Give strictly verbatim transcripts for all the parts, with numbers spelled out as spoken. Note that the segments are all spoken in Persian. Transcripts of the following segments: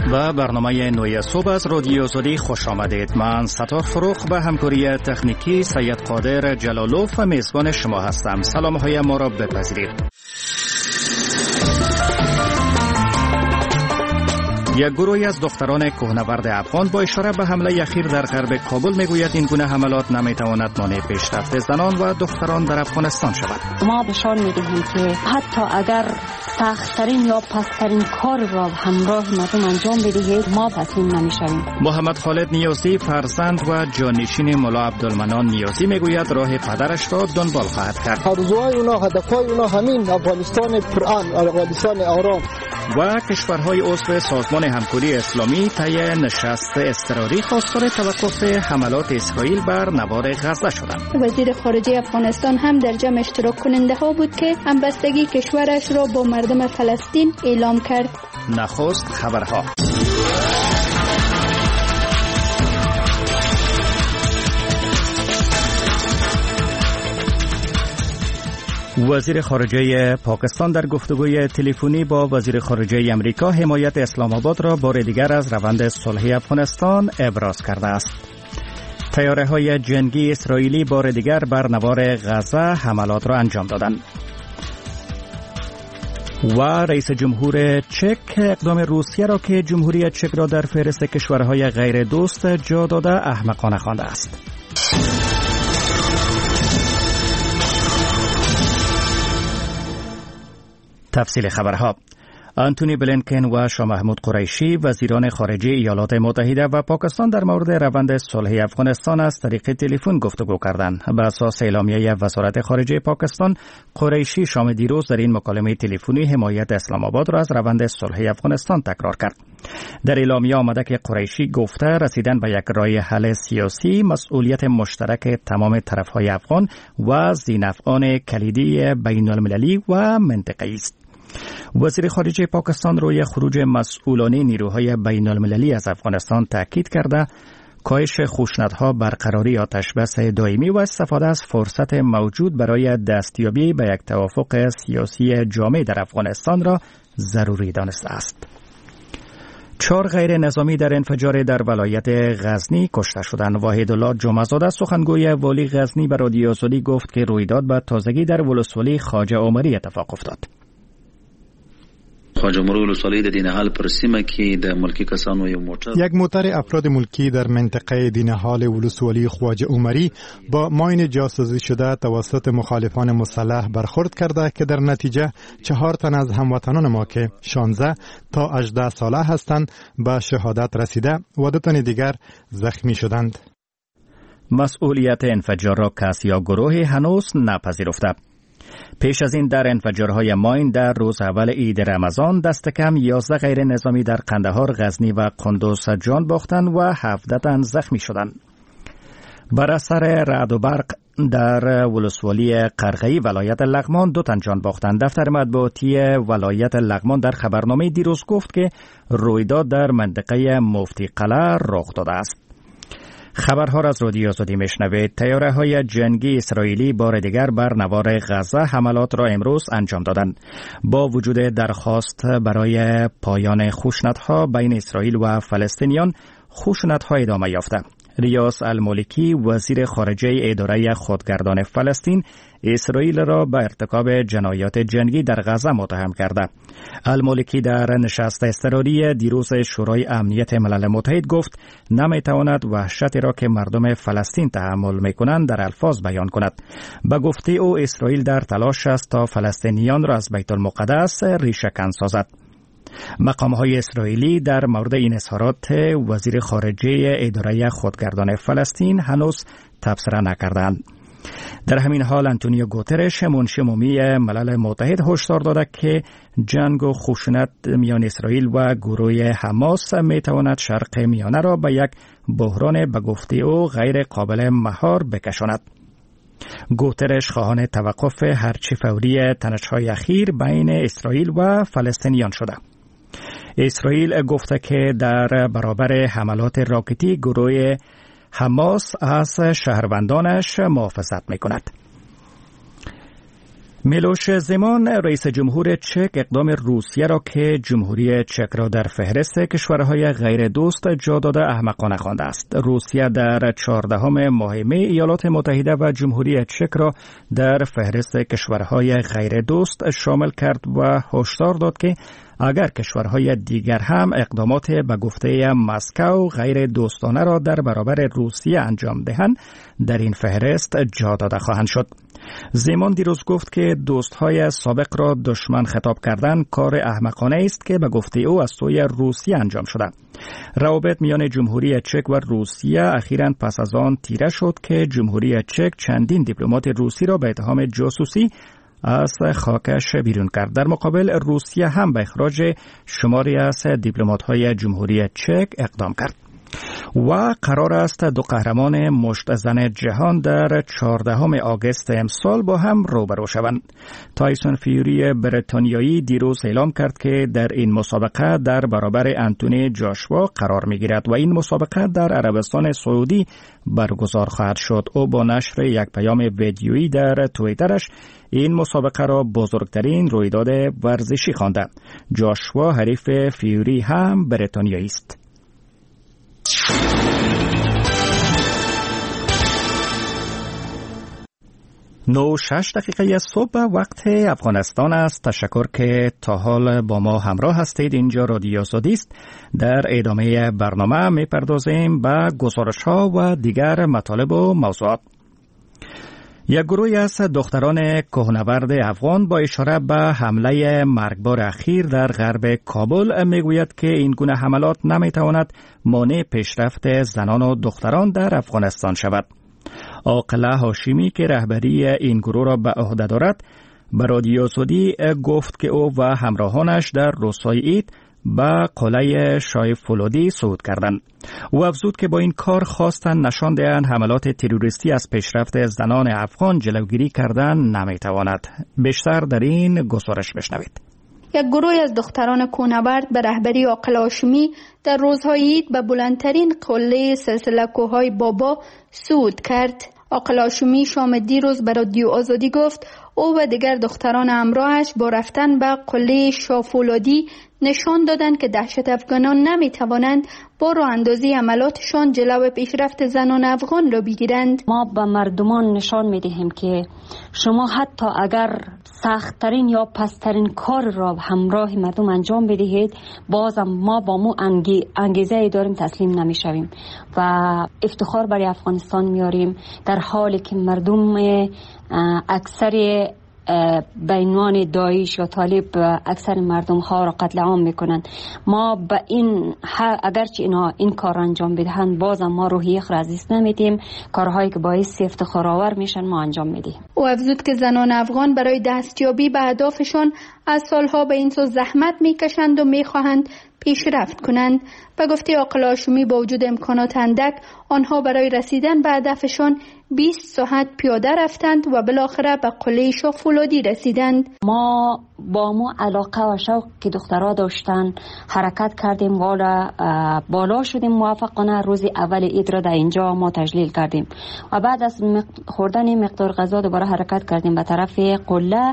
و برنامه نوی صبح از رادیو آزادی خوش آمدید. من ستار فروخ به همکاری تکنیکی سید قادر جلالوف و میزبان شما هستم. سلام های ما را بپذیرید. یک گروهی از دختران کوهنورد افغان با اشاره به حمله اخیر در غرب کابل میگوید این گونه حملات نمیتواند مانع پیشرفت زنان و دختران در افغانستان شود. ما بشار میدهیم که حتی اگر سخت‌ترین یا پست‌ترین کار را همراه مردم انجام بدهید ما تسلیم نمیشویم. محمد خالد نیازی فرزند و جانشین ملا عبدالمنان نیازی میگوید راه پدرش را دنبال خواهد کرد. آرزوهای اونا، هدفهای اونا همین افغانستان پرامن، افغانستان آرام. و کشورهای عضو سازمان همکاری اسلامی طی نشست اضطراری خواستار توقف حملات اسرائیل بر نوار غزه شدند. وزیر خارجه افغانستان هم در جمع اشتراک کننده ها بود که همبستگی کشورش را با مردم فلسطین اعلام کرد. نخست خبرها. وزیر خارجه پاکستان در گفتگوی تلفنی با وزیر خارجه امریکا حمایت اسلام آباد را بار دیگر از روند صلح افغانستان ابراز کرده است. طیاره‌های جنگی اسرائیلی بار دیگر بر نوار غزه حملات را انجام دادند. و رئیس جمهور چک اقدام روسیه را که جمهوری چک را در فهرست کشورهای غیر دوست جا داده احمقانه خوانده است. تفصیل خبرها. آنتونی بلینکن و شاه محمود قریشی وزیران خارجه ایالات متحده و پاکستان در مورد روند صلح افغانستان از طریق تلفن گفتگو کردند. بر اساس اعلامیه وزارت خارجه پاکستان، قریشی شام دیروز در این مکالمه تلفنی حمایت اسلام آباد را از روند صلح افغانستان تکرار کرد. در اعلامیه آمده که قریشی گفته رسیدن به یک راه حل سیاسی مسئولیت مشترک تمام طرف‌های افغان و ذی‌نفعان کلیدی بین‌المللی و منطقه‌ای است. وزیر خارجه پاکستان روی خروج مسئولان نیروهای بین المللی از افغانستان تاکید کرده کاهش خشونت‌ها، برقراری آتشبس دائمی و استفاده از فرصت موجود برای دستیابی به یک توافق سیاسی جامع در افغانستان را ضروری دانسته است. چهار غیر نظامی در انفجار در ولایت غزنی کشته شدند. وحیدالله جمعه‌زاده سخنگوی والی غزنی به رادیو آزادی گفت که رویداد به تازگی در ولسوالی خواجه عمری اتفاق افتاد. خواجه عمری ولسوالی د دینهال پر سیمه کې د ملکی کسانو یو موټر یک موتر افراد ملکی در منطقه دینهال ولسوالی خواجه عمری با ماین جاسوسی شده توسط مخالفان مسلح برخورد کرده که در نتیجه چهار تن از هموطنان ما که شانزده تا هجده ساله هستند به شهادت رسیده و دو تن دیگر زخمی شدند. مسئولیت انفجار را کس یا گروهی هنوز نپذیرفته. پیش از این در انفجارهای ماین در روز اول عید رمضان دست کم یازده غیر نظامی در قندهار، غزنی و قندوز جان باختند و هفده تن زخمی شدند. بر اثر رعد و برق در ولسوالی قرغه‌ای ولایت لغمان دو تن جان باختند. دفتر مطبوعاتی ولایت لغمان در خبرنامه دیروز گفت که رویداد در منطقه مفتی قلعه رخ داده است. خبرها را از رادیو آزادی میشنوید. طیاره‌های جنگی اسرائیلی بار دیگر بر نوار غزه حملات را امروز انجام دادند. با وجود درخواست برای پایان خشونت‌ها بین اسرائیل و فلسطینیان، خشونت‌ها ادامه یافته. ریاض المالکی وزیر خارجه اداره خودگردان فلسطین اسرائیل را به ارتکاب جنایات جنگی در غزه متهم کرده. المالکی در نشست اضطراری دیروز شورای امنیت ملل متحد گفت نمیتواند وحشتی را که مردم فلسطین تحمل میکنند در الفاظ بیان کند. به گفته او اسرائیل در تلاش است تا فلسطینیان را از بیت المقدس ریشه‌کن سازد. مقام‌های اسرائیلی در مورد این اظهارات وزیر خارجه اداره خودگردان فلسطین هنوز تبصره نکردند. در همین حال آنتونیو گوترش منشی عمومی ملل متحد هشدار داده که جنگ و خشونت میان اسرائیل و گروه حماس میتواند شرق میانه را به یک بحران به گفته او غیر قابل مهار بکشاند. گوترش خواهان توقف هرچی فوری تنش‌های اخیر بین اسرائیل و فلسطینیان شده. اسرائیل گفته که در برابر حملات راکتی گروه حماس از شهروندانش محافظت می‌کند. میلوش زمان رئیس جمهور چک اقدام روسیه را که جمهوری چک را در فهرست کشورهای غیر دوست جا داده احمقانه خوانده است. روسیه در چهاردهم ماه می ایالات متحده و جمهوری چک را در فهرست کشورهای غیر دوست شامل کرد و هشدار داد که اگر کشورهای دیگر هم اقدامات به گفته مسکو غیر دوستانه را در برابر روسیه انجام دهند، در این فهرست جا داده خواهند شد. زمان دیروز گفت که دوستهای سابق را دشمن خطاب کردن کار احمقانه است که به گفته او از سوی روسیه انجام شده. روابط میان جمهوری چک و روسیه اخیراً پس از آن تیره شد که جمهوری چک چندین دیپلمات روسی را به اتهام جاسوسی از خاکش بیرون کرد. در مقابل روسیه هم به اخراج شماری از دیپلمات‌های جمهوری چک اقدام کرد. و قرار است دو قهرمان مشت زن جهان در چهاردهم آگوست امسال با هم روبرو شوند. تایسون فیوری بریتانیایی دیروز اعلام کرد که در این مسابقه در برابر انتونی جاشوا قرار می‌گیرد و این مسابقه در عربستان سعودی برگزار خواهد شد. او با نشر یک پیام ویدیویی در توییترش این مسابقه را بزرگترین رویداد ورزشی خوانده. جاشوا حریف فیوری هم بریتانیایی است. نو شش دقیقه صبح وقت افغانستان است. تشکر که تا حال با ما همراه هستید. اینجا رادیو آزادی است. در ادامه برنامه میپردازیم به گزارش ها و دیگر مطالب و موضوعات. یک گروهی از دختران کوهنورد افغان با اشاره به حمله مرگبار اخیر در غرب کابل میگوید که این گونه حملات نمیتواند مانع پیشرفت زنان و دختران در افغانستان شود. عاقله هاشمی که رهبری این گروه را به عهده دارد به رادیو آزادی گفت که او و همراهانش در روستای اید به قلعه شاه فولادی صعود کردند. او افزود که با این کار خواستند نشان دهند حملات تروریستی از پیشرفت زنان افغان جلوگیری کردن نمیتواند. بیشتر در این گزارش بشنوید. یک گروه از دختران کوهنورد به رهبری عاقله هاشمی در روزهای عید به بلندترین قله سلسله کوههای بابا صعود کرد. عاقله هاشمی شام دیروز به رادیو آزادی گفت او و دیگر دختران همراهش با رفتن به قله شاه فولادی نشان دادند که دهشت افغانان نمی توانند با راه اندازی عملاتشان جلو پیشرفت زنان افغان را بگیرند. ما به مردمان نشان می دهیم که شما حتی اگر سخت‌ترین یا پسترین کار را همراه مردم انجام بدهید، بازم ما با مو انگیزه ای داریم تسلیم نمی شویم و افتخار برای افغانستان میاریم، در حالی که مردم اکثر به عنوان داعش یا طالب اکثر مردم ها را قتل عام میکنند. ما به این اگرچه اینا این کار انجام بدهند، بازم ما روحیه را از دست نمیدیم. کارهایی که باعث افتخار آور میشن ما انجام میدیم. او افزود که زنان افغان برای دستیابی به اهدافشان از سالها به این سو زحمت میکشند و میخواهند پیشرفت کنند. به گفته عاقله هاشمی با وجود امکانات اندک، آنها برای رسیدن به هدفشان بیست ساعت پیاده رفتند و بالاخره به قلعه شاه فولادی رسیدند. ما با مو علاقه و شوق که دخترها داشتن حرکت کردیم، والا بالا شدیم موفقانه. روز اول عید را در اینجا ما تجلیل کردیم و بعد از خوردن مقدار غذا دوباره حرکت کردیم به طرف قله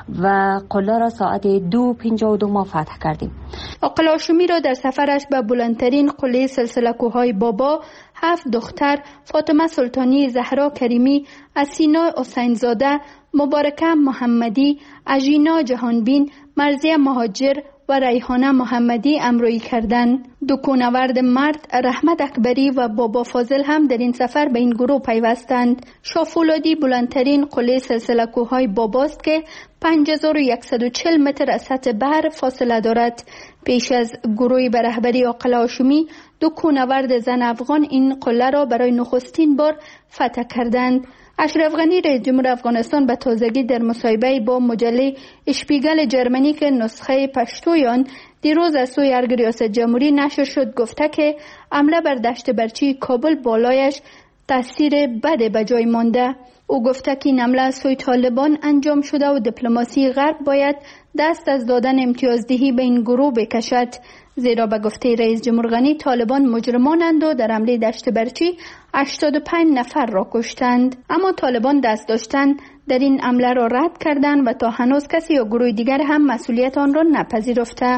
و قله را ساعت دو پنجاه و دو ما فتح کردیم. عاقله هاشمی را در سفرش به بلندترین قله سلسله کوههای بابا هفت دختر، فاطمه سلطانی، زهرا کریمی، اسینا حسین زاده، مبارکه محمدی، اژینا جهانبین، مرزیه مهاجر و ریحانه محمدی امرویی کردند. دو کوهنورد مرد، رحمت اکبری و بابا فاضل هم در این سفر به این گروه پیوستند. شاه فولادی بلندترین قله سلسله کوههای باباست که پنج هزار و صد و چهل متر از سطح بحر فاصله دارد. پیش از گروهی به رهبری عاقله هاشمی، دو کوهنورد زن افغان این قله را برای نخستین بار فتح کردند. اشرف غنی رئیس جمهور افغانستان به تازگی در مصاحبه با مجله اشپیگل جرمنی که نسخه پشتوی آن دیروز از سوی ارگ ریاست جمهوری نشر شد گفته که حمله بر دشت برچی کابل بالایش تاثیر بد به جای مانده. او گفته که این حمله از سوی طالبان انجام شده و دیپلماسی غرب باید دست از دادن امتیازدهی به این گروه بکشد، زیرا به گفته رئیس جمهور غنی طالبان مجرمانند و در حمله دشت برچی هشتاد و پنج نفر را کشتند. اما طالبان دست داشتن در این حمله را رد کردند و تا هنوز کسی یا گروه دیگر هم مسئولیت آن را نپذیرفته.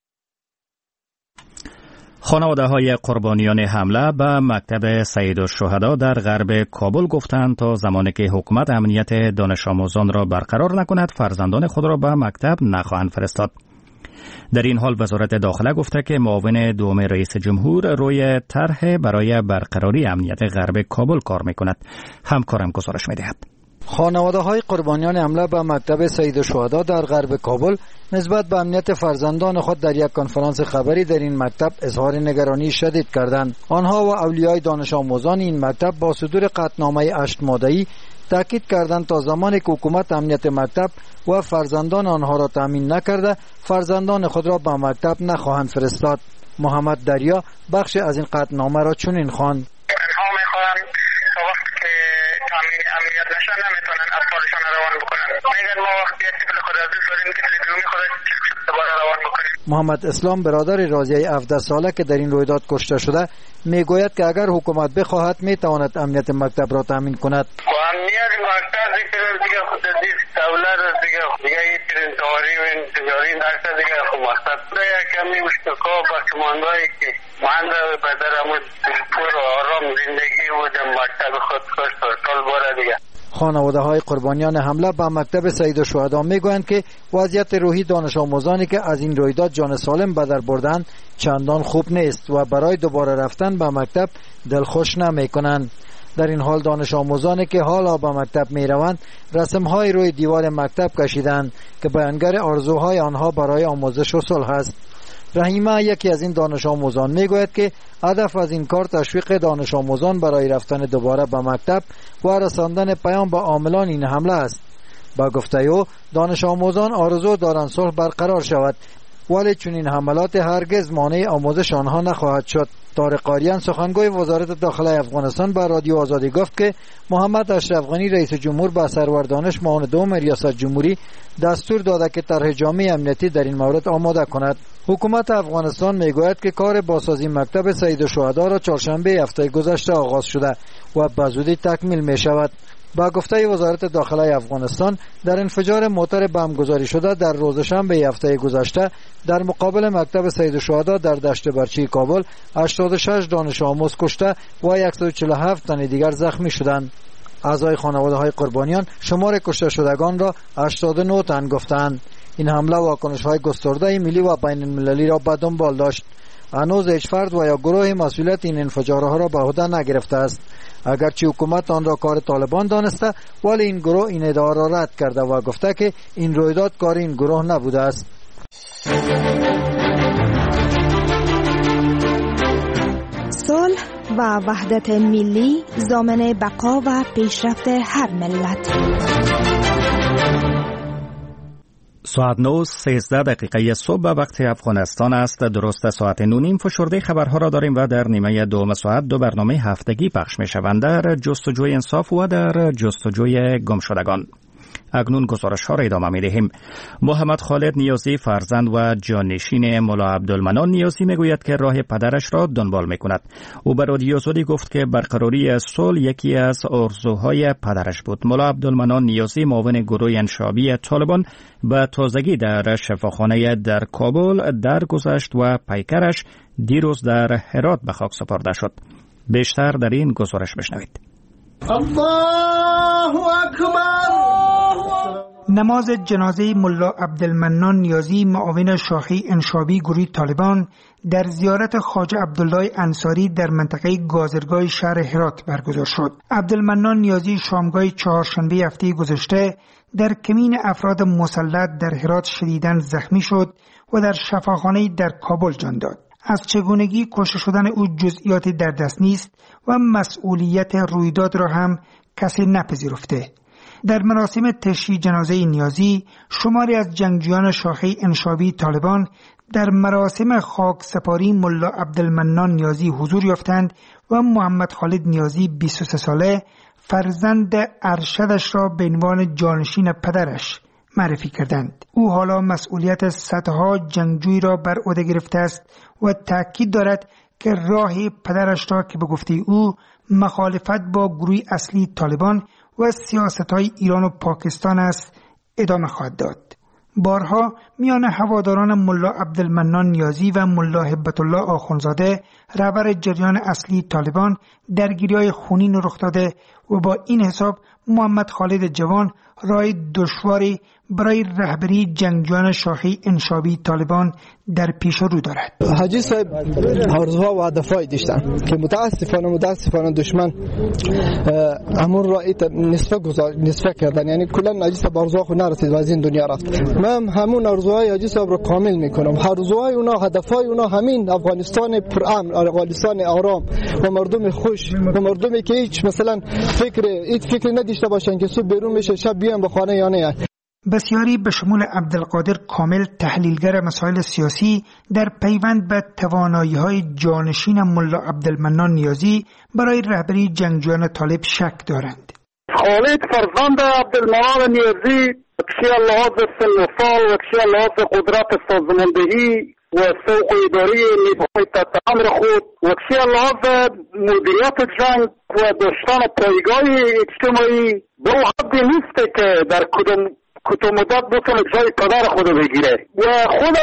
خانواده های قربانیان حمله به مکتب سید الشهدا در غرب کابل گفتند تا زمانی که حکومت امنیت دانش آموزان را برقرار نکند فرزندان خود را به مکتب نخواهند فرستاد. در این حال وزارت داخله گفته که معاون دوم رئیس جمهور روی طرح برای برقراری امنیت غرب کابل کار میکند. همکارم گزارش میدهد. خانواده های قربانیان حمله به مکتب سید الشهدا در غرب کابل نسبت به امنیت فرزندان خود در یک کنفرانس خبری در این مکتب اظهار نگرانی شدید کردند. آنها و اولیای دانش آموزان این مکتب با صدور قطعنامه هشت ماده‌ای تاکید کردند تا زمانی که حکومت امنیت مکتب و فرزندان آنها را تامین نکرده فرزندان خود را به مکتب نخواهند فرستاد. محمد دریا بخش از این قطعنامه را چنین خواند: تامین امنیت نشان نمیتونن اطفالشان روان بکنن. میگن ما وقتی طفل خود از دوست داریم طفل دومی خود دوباره روان بکنیم. محمد اسلام برادر رازیه هفده ساله که در این رویداد کشته شده میگوید که اگر حکومت بخواهد میتواند امنیت مکتب را تامین کند. و امنیت مکتب دیگه دیگه خود دیگه دولت دیگه دیگه این داری و تجاری نکته دیگه خود مکتب دیگه کمی مشتکا با کماندایی که من را بدرمون پر آرام زندگی و در مکتب خود کشت سال باره دیگه. خانواده های قربانیان حمله به مکتب سید الشهدا میگویند که وضعیت روحی دانش آموزانی که از این رویداد جان سالم به در بردند چندان خوب نیست و برای دوباره رفتن به مکتب دلخوش نمیکنند. در این حال دانش آموزانی که حالا به مکتب می روند رسم های روی دیوار مکتب کشیدند که بیانگر آرزوهای آنها برای آموزش و صلح است. رحیمه یکی از این دانش آموزان میگوید که هدف از این کار تشویق دانش آموزان برای رفتن دوباره به مکتب و رساندن پیام به عاملان این حمله است. با گفته او دانش آموزان آرزو دارند صلح برقرار شود ولی چنین حملات هرگز مانع آموزش آنها نخواهد شد. طارق قاریان سخنگوی وزارت داخله افغانستان به رادیو آزادی گفت که محمد اشرف غنی رئیس جمهور به سرور دانش معاون دوم ریاست جمهوری دستور داده که طرح جامع امنیتی در این مورد آماده کند. حکومت افغانستان میگوید که کار بازسازی مکتب سید الشهدا را چهارشنبه هفته گذشته آغاز شده و به زودی تکمیل می شود. با گفته وزارت داخله افغانستان در انفجار موتر بمبگذاری شده در روز شنبه هفته گذشته در مقابل مکتب سید الشهدا در دشت برچی کابل هشتاد و شش دانش آموز کشته و صد و چهل و هفت تن دیگر زخمی شدند. اعضای خانواده های قربانیان شمار کشته شدگان را هشتاد و نه تن گفتند. این حمله واکنش های گسترده ملی و بین المللی را به دنبال داشت. هنوز هیچ فرد و یا گروه مسئولیت این انفجارها را به عهده نگرفته است. اگرچه حکومت آن را کار طالبان دانسته ولی این گروه این ادعا را رد کرده و گفته که این رویداد کار این گروه نبوده است. صلح و وحدت ملی ضامن بقا و پیشرفت هر ملت. ساعت نه سیزده دقیقه صبح به وقت افغانستان است. درست ساعت نه نیم فشرده خبرها را داریم و در نیمه دوم ساعت دو برنامه هفتگی پخش می شوند در جستجوی انصاف و در جستجوی گمشدگان. اکنون گزارش ها را ادامه می دهیم. محمد خالد نیازی فرزند و جانشین مولا عبدالمنان نیازی می گوید که راه پدرش را دنبال می کند. او به رادیو آزادی گفت که برقراری صلح یکی از آرزوهای پدرش بود. مولا عبدالمنان نیازی معاون گروه انشابی طالبان به تازگی در شفاخانه در کابل درگذشت و پیکرش دیروز در هرات به خاک سپرده شد. بیشتر در این گزارش بشنوید. الله اکبر. نماز جنازه ملا عبدالمنان نیازی معاون شاخه انشابی گروه طالبان در زیارت خواجه عبدالله انصاری در منطقه گازرگاه شهر هرات برگزار شد. عبدالمنان نیازی شامگاه چهارشنبه هفته گذشته در کمین افراد مسلط در هرات شدیداً زخمی شد و در شفاخانه در کابل جان داد. از چگونگی کشته شدن او جزئیاتی در دست نیست و مسئولیت رویداد را هم کسی نپذیرفته. در مراسم تشییع جنازه نیازی شماری از جنگجویان شاخه انشابی طالبان در مراسم خاک سپاری ملا عبدالمنان نیازی حضور یافتند و محمد خالد نیازی بیست و سه ساله فرزند ارشدش را به عنوان جانشین پدرش معرفی کردند. او حالا مسئولیت صدها جنگجوی را بر عهده گرفته است و تاکید دارد که راه پدرش را که به گفته او مخالفت با گروه اصلی طالبان و سیاست‌های ایران و پاکستان است ادامه خواهد داد. بارها میان هواداران ملا عبدالمنان نیازی و ملا هبت الله آخوندزاده رهبر جریان اصلی طالبان درگیری‌های خونین رخ داده و با این حساب محمد خالد جوان راه دشواری برای رهبری جنگجویان شاخی انشابی طالبان در پیش رو دارد. حاجی صاحب آرزوها و هدفهایی داشتن که متاسفانه متاسفانه دشمن همون رای نصفه گذاشت، نصفه کردن، یعنی کلا حاجی صاحب آرزوها خود نرسید و از این دنیا رفت. من همون آرزوهای حاجی صاحب رو کامل میکنم. آرزوهای اونا، هدفهای اونا همین افغانستان پرامن، افغانستان آرام و مردم خوش و مردمی که هیچ مثلا فکر هیچ فکر نداشته باشن که صبح بیرون بشه شب بیان به خانه یا نه. بسیاری به شمول عبدالقادر کامل تحلیلگر مسائل سیاسی در پیوند به توانایی‌های جانشین ملا عبدالمنان نیازی برای رهبری جنگجویان طالب شک دارند. خالد فرزند عبدالمنان نیازی کشی لحاظ سن و سال و کشی لحاظ قدرت سازماندهی و سوق اداری نیروهای تحت امر خود و کشی لحاظ مدیریت جنگ و داشتن پایگاه اجتماعی به حدی نیست که در کدام کدام مدت بتونه جای پدر خود بگیره و خود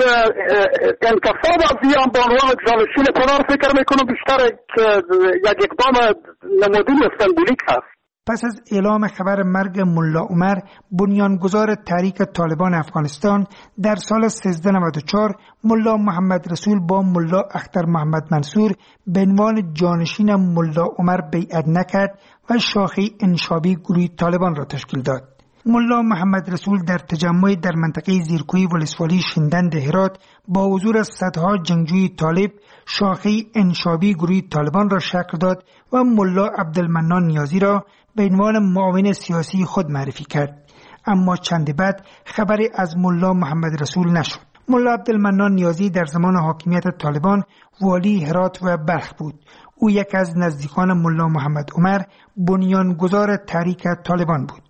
انتصاب از این به عنوان جانشین پدر فکر میکنم بیشتر یک اقدام نمادین و سمبولیک هست. پس از اعلام خبر مرگ ملا عمر بنیانگذار تحریک طالبان افغانستان در سال سیزده نود و چهار، ملا محمد رسول با ملا اختر محمد منصور به عنوان جانشین ملا عمر بیعت نکرد و شاخه انشابی گروه طالبان را تشکیل داد. ملا محمد رسول در تجمعی در منطقه زیرکوی ولسوالی شندند هرات با حضور صدها جنگجوی طالب شاخه انشابی گروه طالبان را شکل داد و ملا عبدالمنان نیازی را به عنوان معاون سیاسی خود معرفی کرد. اما چند بعد خبری از ملا محمد رسول نشد. ملا عبدالمنان نیازی در زمان حاکمیت طالبان والی هرات و بلخ بود. او یک از نزدیکان ملا محمد عمر بنیانگذار تحریک طالبان بود.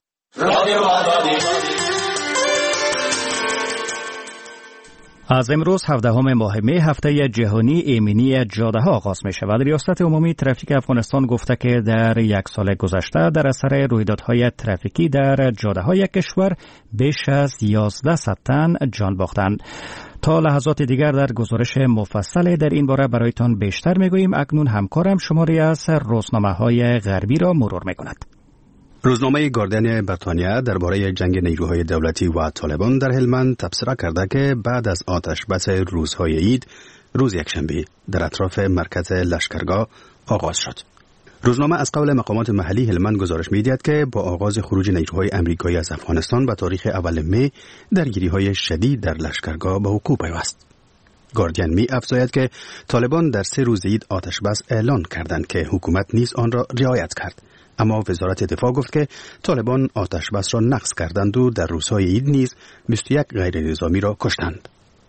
از امروز هفدهم ماه می هفته جهانی ایمنی جاده ها آغاز می شود. ریاست عمومی ترافیک افغانستان گفته که در یک سال گذشته در اثر رویدادهای ترافیکی در جاده های کشور بیش از یازده صد تن جان باختند. تا لحظات دیگر در گزارش مفصل در این باره برایتان بیشتر می گوییم. اکنون همکارم شماری از روزنامه های غربی را مرور می کند. روزنامه گاردین بریتانیا درباره جنگ نیروهای دولتی و طالبان در هلمند تبصره کرده که بعد از آتش بس روزهای عید روز یکشنبه در اطراف مرکز لشکرگاه آغاز شد. روزنامه از قول مقامات محلی هلمند گزارش می‌دهد که با آغاز خروج نیروهای آمریکایی از افغانستان به تاریخ اول می درگیری‌های شدید در لشکرگاه به وقوع پیوست. گاردین می افزاید که طالبان در سه روز عید آتش بس اعلان کردند که حکومت نیز آن را رعایت کرد. اما وزارت دفاع گفت که طالبان آتش بس را نقض کردند و در روزهای عید نیز بیست و یک غیر نظامی را کشتند.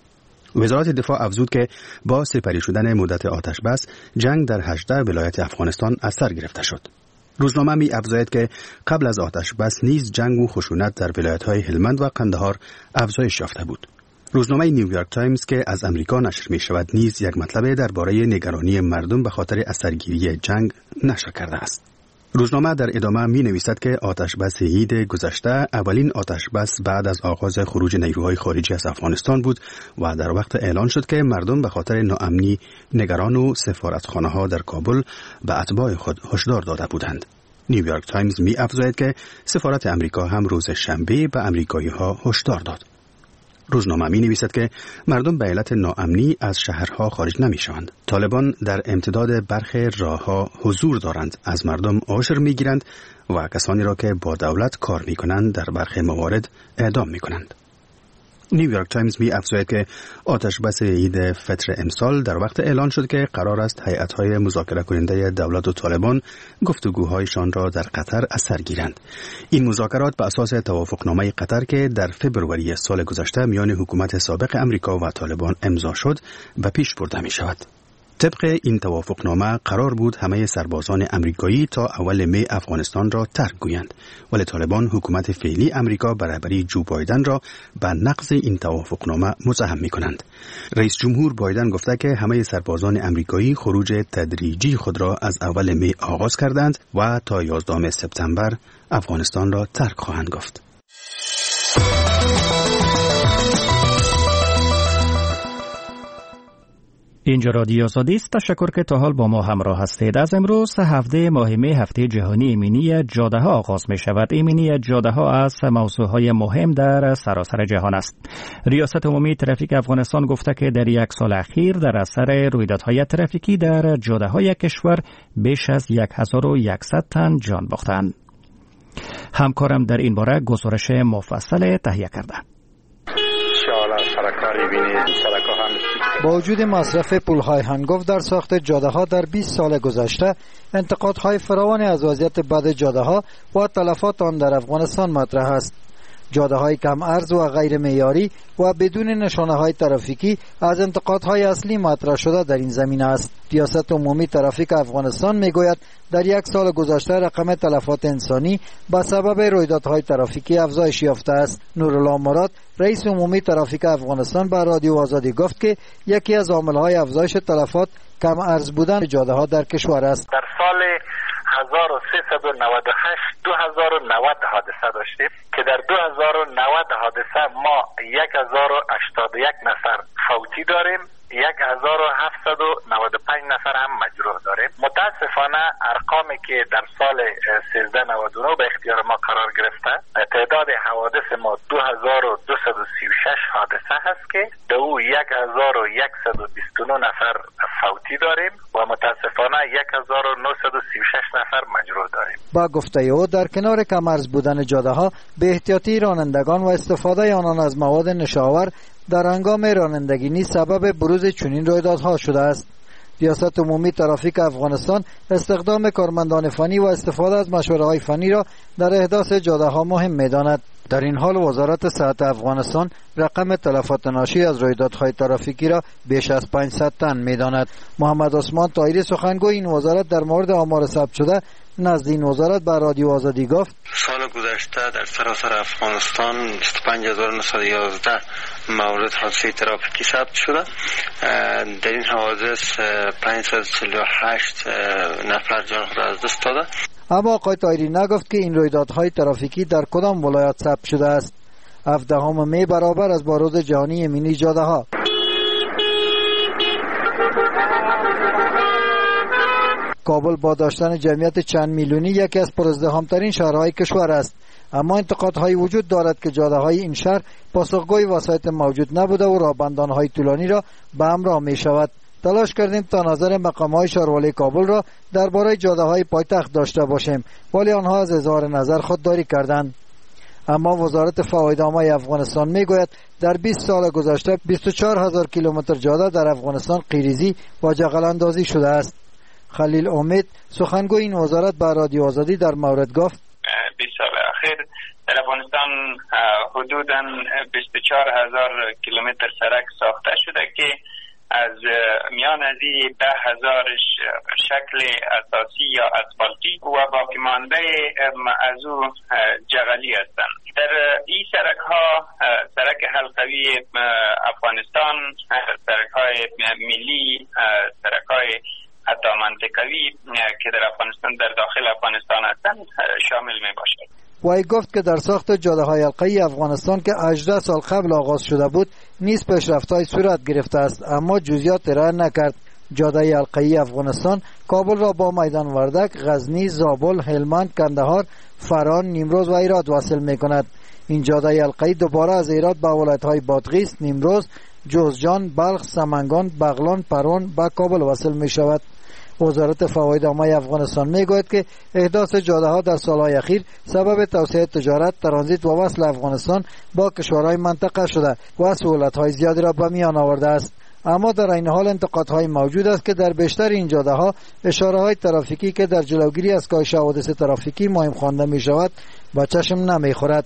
وزارت دفاع افزود که با سپری شدن مدت آتش بس جنگ در هجده ولایت افغانستان از سر گرفته شد. روزنامه می افزاید که قبل از آتش بس نیز جنگ و خشونت در ولایت‌های هلمند و قندهار افزایش یافته بود. روزنامه نیویورک تایمز که از امریکا نشر می شود نیز یک مطلب درباره نگرانی مردم به خاطر اثرگیری جنگ نشر کرده است. روزنامه در ادامه می نویسد که آتش بس عید گذشته اولین آتش بس بعد از آغاز خروج نیروهای خارجی از افغانستان بود و در وقت اعلان شد که مردم به خاطر ناامنی نگران و سفارتخانه ها در کابل به اتباع خود هشدار داده بودند. نیویورک تایمز می افزاید که سفارت امریکا هم روز شنبه به امریکایی ها هشدار داد. روزنامه می نویسد که مردم به علت ناامنی از شهرها خارج نمی شوند. طالبان در امتداد برخی راهها حضور دارند، از مردم عشر می گیرند و کسانی را که با دولت کار می کنند در برخی موارد اعدام می کنند. نیویورک تایمز می افزاید که آتش بس عید فطر امسال در وقت اعلان شد که قرار است هیئت‌های مذاکره کننده دولت و طالبان گفتگوهایشان را در قطر از سر گیرند. این مذاکرات به اساس توافقنامه قطر که در فبروری سال گذشته میان حکومت سابق امریکا و طالبان امضا شد و پیش برده می شود. طبق این توافقنامه قرار بود همه سربازان امریکایی تا اول می افغانستان را ترک گویند، ولی طالبان حکومت فعلی امریکا برابری جو بایدن را به نقض این توافقنامه متهم می‌کنند. رئیس جمهور بایدن گفته که همه سربازان امریکایی خروج تدریجی خود را از اول می آغاز کردند و تا یازدهم سپتامبر افغانستان را ترک خواهند گفت. اینجا رادیو آزادی است. تشکر که تا حال با ما همراه هستید. از امروز هفته ماه می هفته جهانی ایمنی جاده ها آغاز می شود. ایمنی جاده ها از موضوع های مهم در سراسر جهان است. ریاست عمومی ترافیک افغانستان گفته که در یک سال اخیر در اثر رویدادهای ترافیکی در جاده های کشور بیش از هزار و صد تن جان باختند. همکارم در این باره گزارش مفصل تهیه کرده. با وجود مصرف پول‌های هنگفت در ساخت جاده‌ها در بیست سال گذشته، انتقادهای فراوانی از وضعیت بد جاده‌ها و تلفات آن در افغانستان مطرح است. جاده‌های کم عرض و غیر معیاری و بدون نشانه‌های ترافیکی از انتقادهای اصلی مطرح شده در این زمینه است. ریاست عمومی ترافیک افغانستان میگوید در یک سال گذشته رقم تلفات انسانی به سبب رویدادهای ترافیکی افزایش یافته است. نورالله مراد، رئیس عمومی ترافیک افغانستان، به رادیو آزادی گفت که یکی از عامل‌های افزایش تلفات کم عرض بودن جاده‌ها در کشور است. در سال هزار و سیصد و نود و هشت دو هزار و نود حادثه داشتیم که در دو هزار و نود حادثه ما هزار و هشتاد و یک نفر فوتی داریم، هزار و هفتصد و نود و پنج نفر هم مجروح داریم. متاسفانه ارقامی که در سال سیزده نود و نه به اختیار ما قرار گرفته، تعداد حوادث ما دو هزار و دویست و سی و شش حادثه هست که در او هزار و صد و بیست و نه نفر فوتی داریم و متاسفانه هزار و نهصد و سی و شش نفر مجروح داریم. با گفته او در کنار کم‌عرض بودن جاده‌ها، به احتیاطی رانندگان و استفاده آنان از مواد نشاور در هنگام رانندگی نیز سبب بروز چنین رویدادها شده است. ریاست عمومی ترافیک افغانستان استخدام کارمندان فنی و استفاده از مشوره‌های فنی را در احداث جاده‌ها مهم می‌داند. در این حال وزارت صحت افغانستان رقم تلفات ناشی از رویدادهای ترافیکی را بیش از پانصد تن می‌داند. محمد عثمان طاهری، سخنگوی این وزارت، در مورد آمار ثبت شده نزد این وزارت به رادیو آزادی گفت: سال گذشته در سراسر افغانستان بیست و پنج هزار و نهصد و یازده مورد حادثه ترافیکی ثبت شده. در این حوادث پانصد و چهل و هشت نفر جان خود از دست داده. اما آقای طاهری نگفت که این رویدادهای ترافیکی در کدام ولایت ثبت شده است. هفدهم می برابر از با روز جهانی ایمنی جاده‌ها. کابل با داشتن جمعیت چند میلیونی یکی از پرازدحام‌ترین شهرهای کشور است، اما انتقادهایی وجود دارد که جاده‌های این شهر پاسخگوی وسایط موجود نبوده و راهبندان‌های طولانی را به همراه می‌شود. تلاش کردیم تا نظر مقام‌های شهروالی کابل را درباره جاده‌های پایتخت داشته باشیم، ولی آنها از اظهار نظر خودداری کردند. اما وزارت فوایدنامه افغانستان میگوید در بیست سال گذشته بیست و چهار هزار کیلومتر جاده در افغانستان قیریزی و جغل اندازی شده است. خلیل امید، سخنگوی این وزارت، به رادیو آزادی در مورد گفت: بیست سال اخیر در افغانستان حدوداً بیست و چهار هزار کیلومتر سرک ساخته شده که از میان از این ده هزارش شکل اساسی یا اسفالتی و باقی مانده از او جغلی هستند. در این سرک ها سرک حلقوی افغانستان، سرک های ملی، سرک های حتی منطقوی که در افغانستان در داخل افغانستان هستند شامل می باشد. وی گفت که در ساخت جاده‌های حلقه‌ای افغانستان که هجده سال قبل آغاز شده بود نیز پیشرفت‌های صورت گرفته است، اما جزئیات ارائه نکرد. جاده حلقه‌ای افغانستان کابل را با میدان وردک، غزنی، زابل، هلمند، کندهار، فران، نیمروز و هرات وصل می‌کند. این جاده حلقه‌ای دوباره از هرات به ولایت‌های بادغیس، نیمروز، جوزجان، بلخ، سمنگان، بغلان، پروان به کابل وصل می‌شود. وزارت فوایدنامه افغانستان میگوید که احداث جاده‌ها در سالهای اخیر سبب توسعه تجارت، ترانزیت و وصل افغانستان با کشورهای منطقه شده و سهولت‌های زیادی را به میان آورده است. اما در این حال انتقادهای موجود است که در بیشتر این جاده‌ها اشاره‌های ترافیکی که در جلوگیری از کاهش حوادث ترافیکی مهم خوانده می‌شود به چشم نمی‌خورد.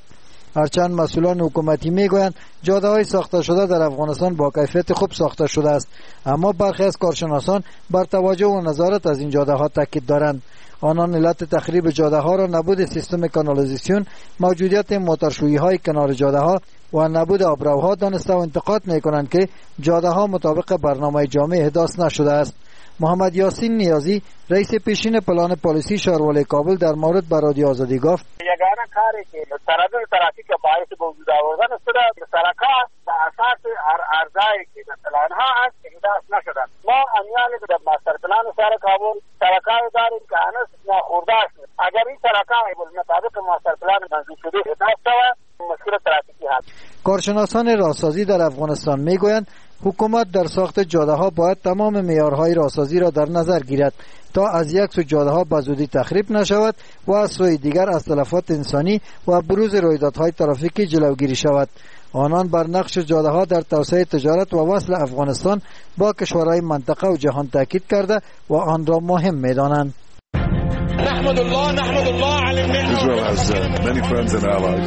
هرچند مسئولان حکومتی میگویند جاده‌های ساخته شده در افغانستان با کیفیت خوب ساخته شده است، اما برخی از کارشناسان بر توجه و نظارت از این جاده‌ها تاکید دارند. آنان علت تخریب جاده‌ها را نبود سیستم کانالیزاسیون، موجودیت موتورشویی‌های کنار جاده‌ها و نبود آبروها دانسته و انتقاد می‌کنند که جاده‌ها مطابق برنامه جامع احداث نشده است. محمد یاسین نیازی رئیس پیشین پلان پالیسی شهروالی کابل در مورد به رادیو آزادی گفت: یگانه کاری که تردد ترافیک باعث به وجود آوردن شده سرک‌ها به اساس ارزایی که در پلان‌ها هست احداث نشدن. ما امیال در ماستر پلان شهر کابل سرک‌های داریم که هنوز ناخورده است. اگر این سرک‌های مطابق ماستر پلان منظور شده احداث شود مشکل ترافیکی هست. کارشناسان راهسازی در افغانستان میگویند حکومت در ساخت جاده ها باید تمام معیارهای راهسازی را در نظر گیرد تا از یک سو جاده ها به زودی تخریب نشود و از سوی دیگر از تلفات انسانی و بروز رویدادهای ترافیکی جلوگیری شود. آنان بر نقش جاده ها در توسعه تجارت و وصل افغانستان با کشورهای منطقه و جهان تاکید کرده و آن را مهم می‌دانند. نحمد الله نحمد الله على النعمة. Israel has uh, many friends and allies.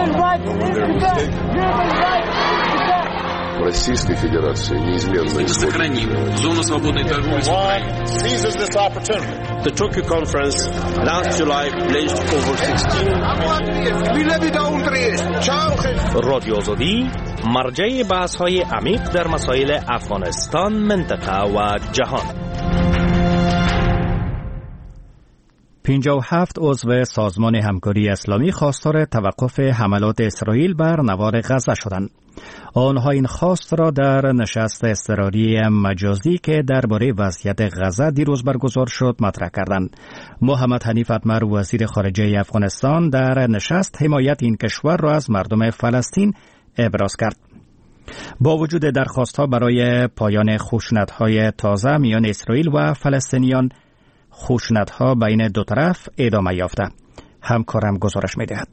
Российской Федерации неизменно сохраним зону свободной торговли с Украиной. Seizes this opportunity. The Tokyo conference last July pledged over sixteen. رادیو آزادی مرجع بحث‌های عمیق در مسائل افغانستان، منطقه و جهان. پنجاه و هفت عضو سازمان همکاری اسلامی خواستار توقف حملات اسرائیل بر نوار غزه شدند. آنها این خواست را در نشست اضطراری مجازی که درباره وضعیت غزه دیروز برگزار شد مطرح کردند. محمد حنیف اتمر وزیر خارجه افغانستان در نشست حمایت این کشور را از مردم فلسطین ابراز کرد. با وجود درخواست‌ها برای پایان خشونت‌های تازه میان اسرائیل و فلسطینیان، خشونت‌ها بین دو طرف ادامه یافته. همکارم گزارش می‌دهد.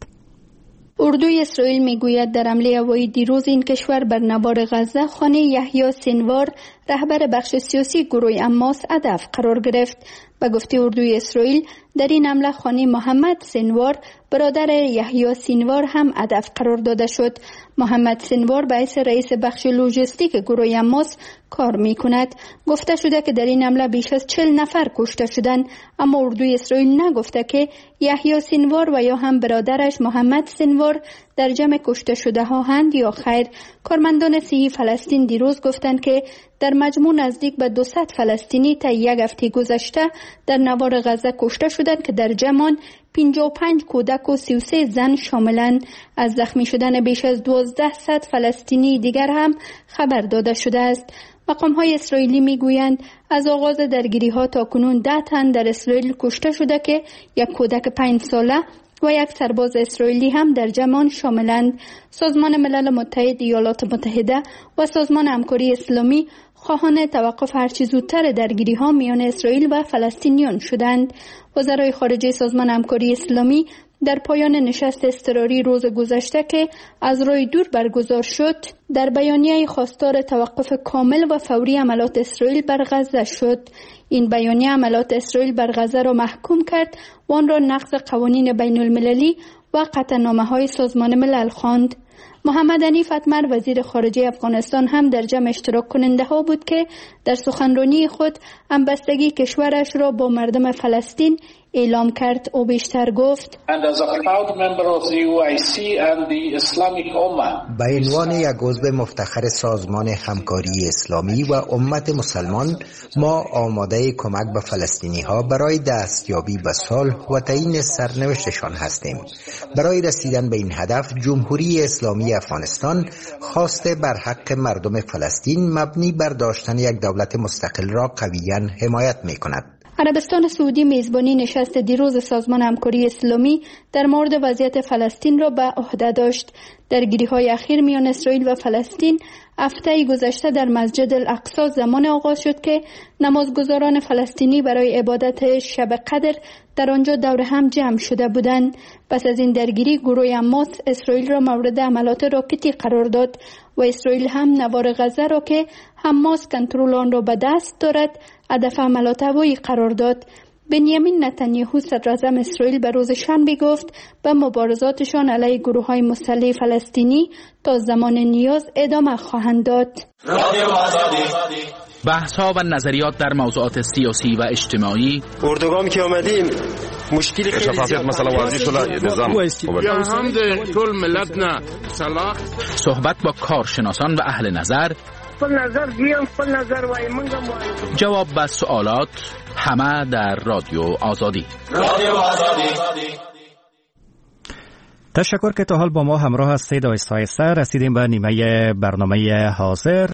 اردوی اسرائیل میگوید در حمله هوایی دیروز این کشور بر نوار غزه خانه یحیی سینوار رهبر بخش سیاسی گروه حماس هدف قرار گرفت. به گفته اردوی اسرائیل در این حمله خانه محمد سینوار برادر یحیی سینوار هم هدف قرار داده شد. محمد سینوار به حیث رئیس بخش لوجستیک گروه حماس کار می کند. گفته شده که در این حمله بیش از چهل نفر کشته شدند، اما اردوی اسرائیل نگفته که یحیی سینوار و یا هم برادرش محمد سینوار در جمع کشته شده ها هند یا خیر. کارمندان صحی فلسطین دیروز گفتند که در مجموع نزدیک به دویست فلسطینی تا یک هفته گذشته در نوار غزه کشته شدند که در جمع پنجاه و پنج کودک و سی و سه زن شاملند. از زخمی شدن بیش از دوازده صد فلسطینی دیگر هم خبر داده شده است. مقام های اسرائیلی می گویند از آغاز درگیری ها تا کنون ده تن در اسرائیل کشته شده که یک کودک پنج ساله و یک سرباز اسرائیلی هم در جمع شاملند. سازمان ملل متحد، ایالات متحده و سازمان همکاری اسلامی خواهان توقف هرچه زودتر درگیری ها میان اسرائیل و فلسطینیان شدند. وزرای خارجه سازمان همکاری اسلامی در پایان نشست اضطراری روز گذشته که از راه دور برگزار شد در بیانیه خواستار توقف کامل و فوری حملات اسرائیل بر غزه شد. این بیانیه حملات اسرائیل بر غزه را محکوم کرد و آن را نقض قوانین بین المللی و قطعنامه‌های سازمان ملل خواند. محمد حنیف اتمر وزیر خارجه افغانستان هم در جمع اشتراک کننده ها بود که در سخنرانی خود همبستگی کشورش را با مردم فلسطین اعلام کرد. او بیشتر گفت: به عنوان یک عضو مفتخر سازمان همکاری اسلامی و امت مسلمان، ما آماده کمک به فلسطینی ها برای دستیابی به صلح و تعیین سرنوشتشان هستیم. برای رسیدن به این هدف، جمهوری اسلامی افغانستان خواسته بر حق مردم فلسطین مبنی بر داشتن یک دولت مستقل را قویاً حمایت می کند. عربستان سعودی میزبانی نشست دیروز سازمان همکاری اسلامی در مورد وضعیت فلسطین را به عهده داشت. درگیری‌های اخیر میان اسرائیل و فلسطین هفته گذشته در مسجد الاقصی زمان آغاز شد که نمازگزاران فلسطینی برای عبادت شب قدر در آنجا دور هم جمع شده بودند. پس از این درگیری گروه حماس اسرائیل را مورد حملات راکتی قرار داد و اسرائیل هم نوار غزه را که حماس کنترل آن را به دست دارد هدف حملات هوایی قرار داد. بنیامین نتانیاهو صدراعظم اسرائیل به روز شنبه گفت به مبارزاتشان علیه گروه‌های مسلح فلسطینی تا زمان نیاز ادامه خواهند داد. بحث‌ها و نظریات در موضوعات سیاسی و اجتماعی. اردوگام که آمدیم مشکلی خیلی شفافیت مثلا واضح شده نظام یا هم کل ملت نه صلاح صحبت با کارشناسان و اهل نظر. خپل نظر دیم خپل نظر وای منګه جواب به سوالات همه در رادیو آزادی. رادیو آزادی. تشکر که تا حال با ما همراه هستید. آیسته آیسته رسیدیم به نیمه برنامه حاضر.